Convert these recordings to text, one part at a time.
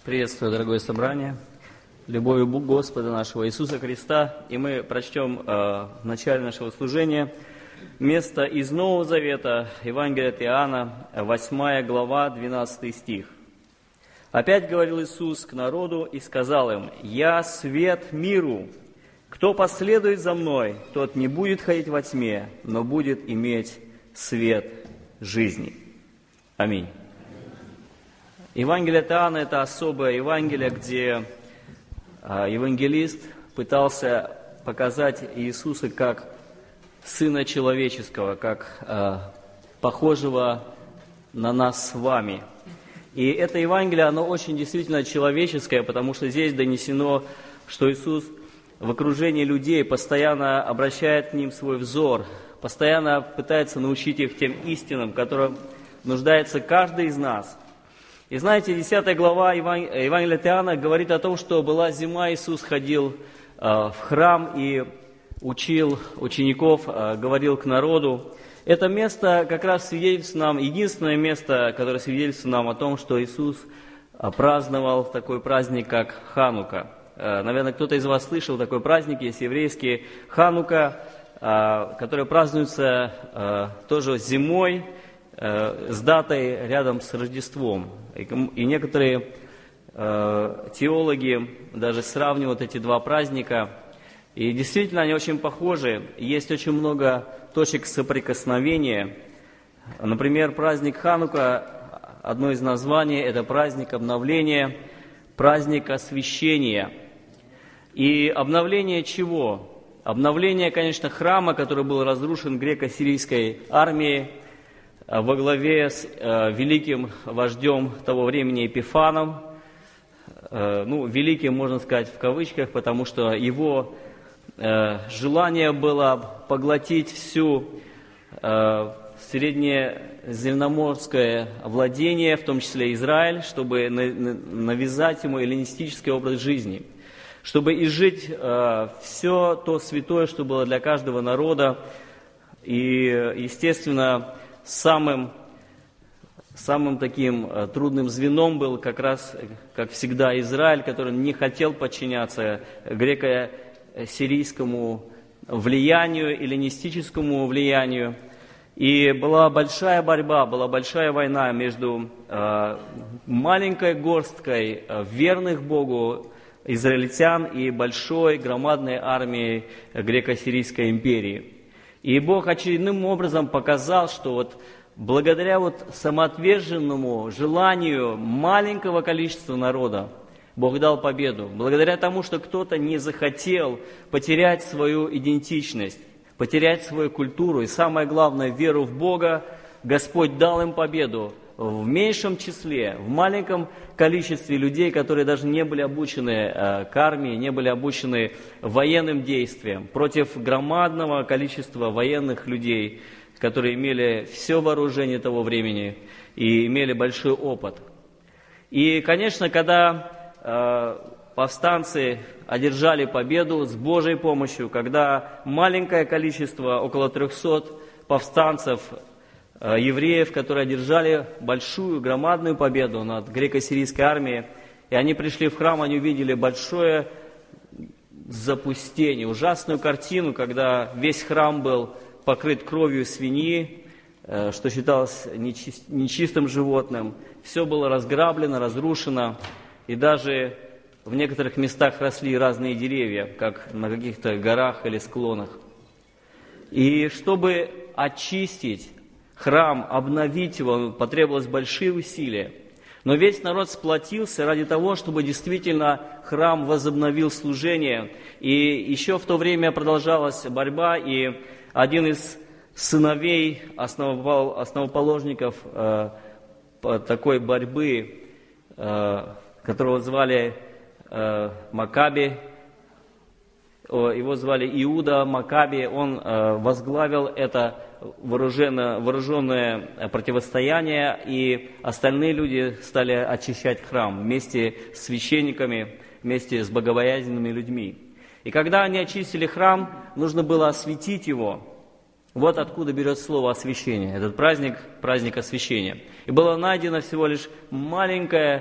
Приветствую, дорогое собрание, любовью Господа нашего Иисуса Христа. И мы прочтем в начале нашего служения место из Нового Завета, Евангелия от Иоанна, 8 глава, 12 стих. «Опять говорил Иисус к народу и сказал им: „Я свет миру. Кто последует за Мной, тот не будет ходить во тьме, но будет иметь свет жизни“». Аминь. Евангелие от Иоанна – это особое Евангелие, где евангелист пытался показать Иисуса как Сына Человеческого, как похожего на нас с вами. И это Евангелие, оно очень действительно человеческое, потому что здесь донесено, что Иисус в окружении людей постоянно обращает к ним свой взор, постоянно пытается научить их тем истинам, которым нуждается каждый из нас. И знаете, 10 глава Евангелия от Иоанна говорит о том, что была зима, Иисус ходил в храм и учил учеников, говорил к народу. Это место как раз свидетельствует нам, единственное место, которое свидетельствует нам о том, что Иисус праздновал такой праздник, как Ханука. Наверное, кто-то из вас слышал такой праздник, есть еврейский Ханука, который празднуется тоже зимой, с датой рядом с Рождеством. И некоторые теологи даже сравнивают эти два праздника. И действительно, они очень похожи. Есть очень много точек соприкосновения. Например, праздник Ханука, одно из названий, это праздник обновления, праздник освящения. И обновление чего? Обновление, конечно, храма, который был разрушен греко-сирийской армией, во главе с великим вождем того времени Епифаном. Великим, можно сказать, в кавычках, потому что его желание было поглотить всю среднеземноморское владение, в том числе Израиль, чтобы навязать ему эллинистический образ жизни, чтобы изжить все то святое, что было для каждого народа. И, естественно, самым таким трудным звеном был как раз, как всегда, Израиль, который не хотел подчиняться греко-сирийскому влиянию, эллинистическому влиянию. И была большая борьба, была большая война между маленькой горсткой верных Богу израильтян и большой громадной армией греко-сирийской империи. И Бог очередным образом показал, что благодаря самоотверженному желанию маленького количества народа Бог дал победу. Благодаря тому, что кто-то не захотел потерять свою идентичность, потерять свою культуру и, самое главное, веру в Бога, Господь дал им победу в меньшем числе, в маленьком количестве людей, которые даже не были обучены к армии, не были обучены военным действиям, против громадного количества военных людей, которые имели все вооружение того времени и имели большой опыт. И, конечно, когда повстанцы одержали победу с Божьей помощью, когда маленькое количество, около 300 повстанцев, евреев, которые одержали большую, громадную победу над греко-сирийской армией, и они пришли в храм, они увидели большое запустение, ужасную картину, когда весь храм был покрыт кровью свиньи, что считалось нечистым животным. Все было разграблено, разрушено, и даже в некоторых местах росли разные деревья, как на каких-то горах или склонах. И чтобы очистить храм, обновить его, потребовалось большие усилия. Но весь народ сплотился ради того, чтобы действительно храм возобновил служение. И еще в то время продолжалась борьба, и один из сыновей основоположников такой борьбы, которого звали Макаби, его звали Иуда Макаби, он возглавил это вооруженное противостояние, и остальные люди стали очищать храм вместе с священниками, вместе с богобоязненными людьми. И когда они очистили храм, нужно было осветить его. Вот откуда берет слово освящение. Этот праздник освящения. И было найдено всего лишь маленькое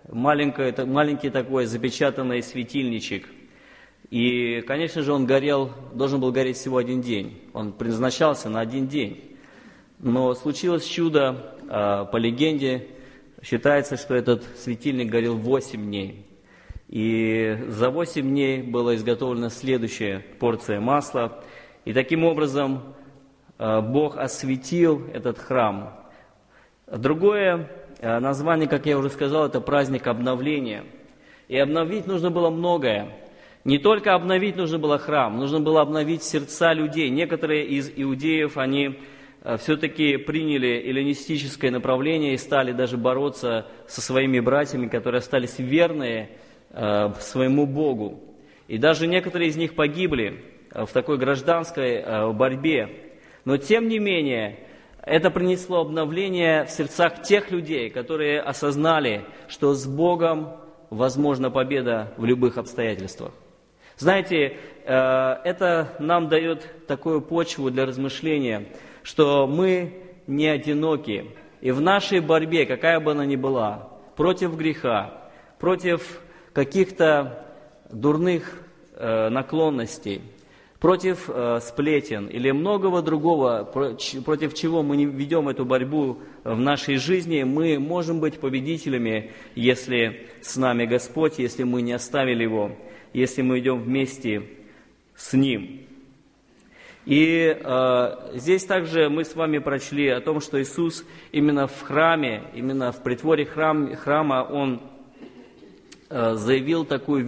маленький такой запечатанный светильничек. И, конечно же, он должен был гореть всего один день. Он предназначался на один день. Но случилось чудо, по легенде, считается, что этот светильник горел 8 дней. И за 8 дней была изготовлена следующая порция масла. И таким образом Бог осветил этот храм. Другое название, как я уже сказал, это праздник обновления. И обновить нужно было многое. Не только обновить нужно было храм, нужно было обновить сердца людей. Некоторые из иудеев, они все-таки приняли эллинистическое направление и стали даже бороться со своими братьями, которые остались верные своему Богу. И даже некоторые из них погибли в такой гражданской борьбе. Но тем не менее, это принесло обновление в сердцах тех людей, которые осознали, что с Богом возможна победа в любых обстоятельствах. Знаете, это нам дает такую почву для размышления, что мы не одиноки. И в нашей борьбе, какая бы она ни была, против греха, против каких-то дурных наклонностей, против сплетен или многого другого, против чего мы не ведем эту борьбу в нашей жизни, мы можем быть победителями, если с нами Господь, если мы не оставили Его, если мы идем вместе с Ним. И здесь также мы с вами прочли о том, что Иисус именно в храме, именно в притворе храма, Он заявил такую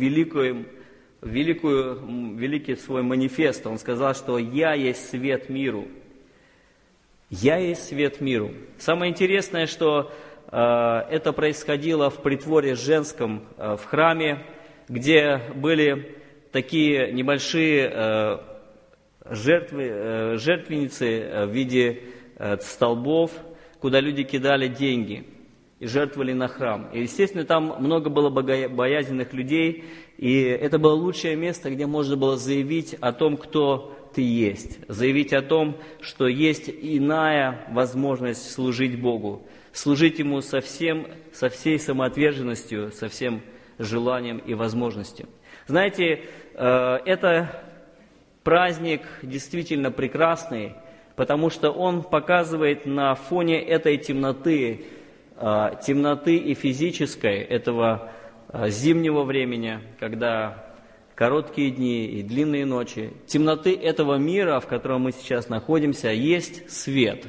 великий свой манифест. Он сказал, что «Я есть свет миру». «Я есть свет миру». Самое интересное, что это происходило в притворе женском в храме, где были такие небольшие жертвенницы в виде столбов, куда люди кидали деньги и жертвовали на храм. И, естественно, там много было богобоязненных людей, и это было лучшее место, где можно было заявить о том, кто ты есть, заявить о том, что есть иная возможность служить Богу, служить Ему со всей самоотверженностью, со всем желанием и возможностью. Знаете, это праздник действительно прекрасный, потому что он показывает на фоне этой темноты и физической, этого зимнего времени, когда короткие дни и длинные ночи, темноты этого мира, в котором мы сейчас находимся, есть свет.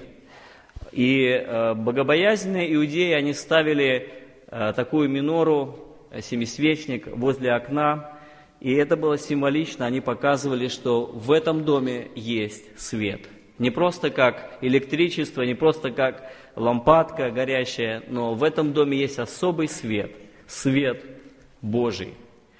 И богобоязненные иудеи, они ставили такую минору, семисвечник возле окна, и это было символично, они показывали, что в этом доме есть свет. Не просто как электричество, не просто как лампадка горящая, но в этом доме есть особый свет, свет Божий.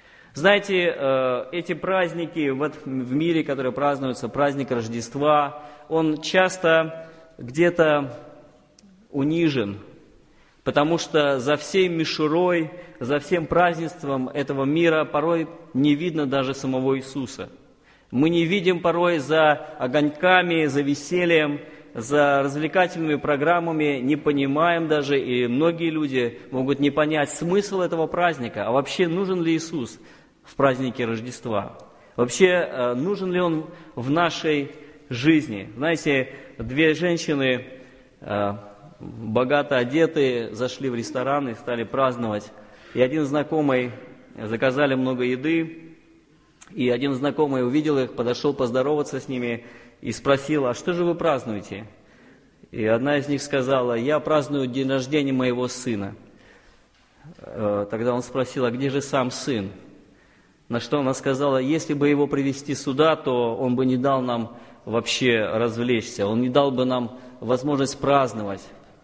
Знаете, эти праздники в мире, которые празднуются, праздник Рождества, он часто где-то унижен, потому что за всей мишурой, за всем празднеством этого мира порой не видно даже самого Иисуса. Мы не видим порой за огоньками, за весельем, за развлекательными программами, не понимаем даже, и многие люди могут не понять смысл этого праздника, а вообще нужен ли Иисус в празднике Рождества? Вообще нужен ли Он в нашей жизни? Знаете, две женщины, богато одетые, зашли в ресторан и стали праздновать. И один знакомый, заказали много еды, и один знакомый увидел их, подошел поздороваться с ними и спросил: а что же вы празднуете? И одна из них сказала: я праздную день рождения моего сына. Тогда он спросил: а где же сам сын? На что она сказала: если бы его привести сюда, то он бы не дал нам вообще развлечься, он не дал бы нам возможность праздновать.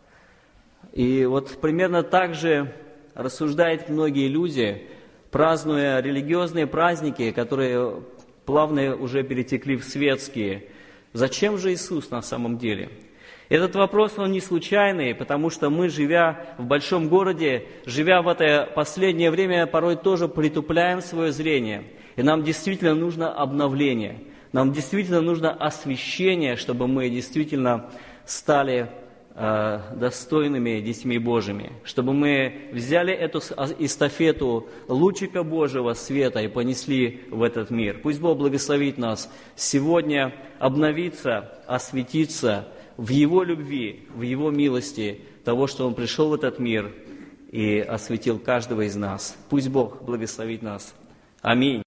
И вот примерно так же рассуждают многие люди, празднуя религиозные праздники, которые плавно уже перетекли в светские. Зачем же Иисус на самом деле? Этот вопрос, он не случайный, потому что мы, живя в большом городе, живя в это последнее время, порой тоже притупляем свое зрение. И нам действительно нужно обновление, нам действительно нужно освящение, чтобы мы действительно стали достойными детьми Божьими, чтобы мы взяли эту эстафету лучика Божьего света и понесли в этот мир. Пусть Бог благословит нас сегодня обновиться, осветиться в Его любви, в Его милости, того, что Он пришел в этот мир и осветил каждого из нас. Пусть Бог благословит нас. Аминь.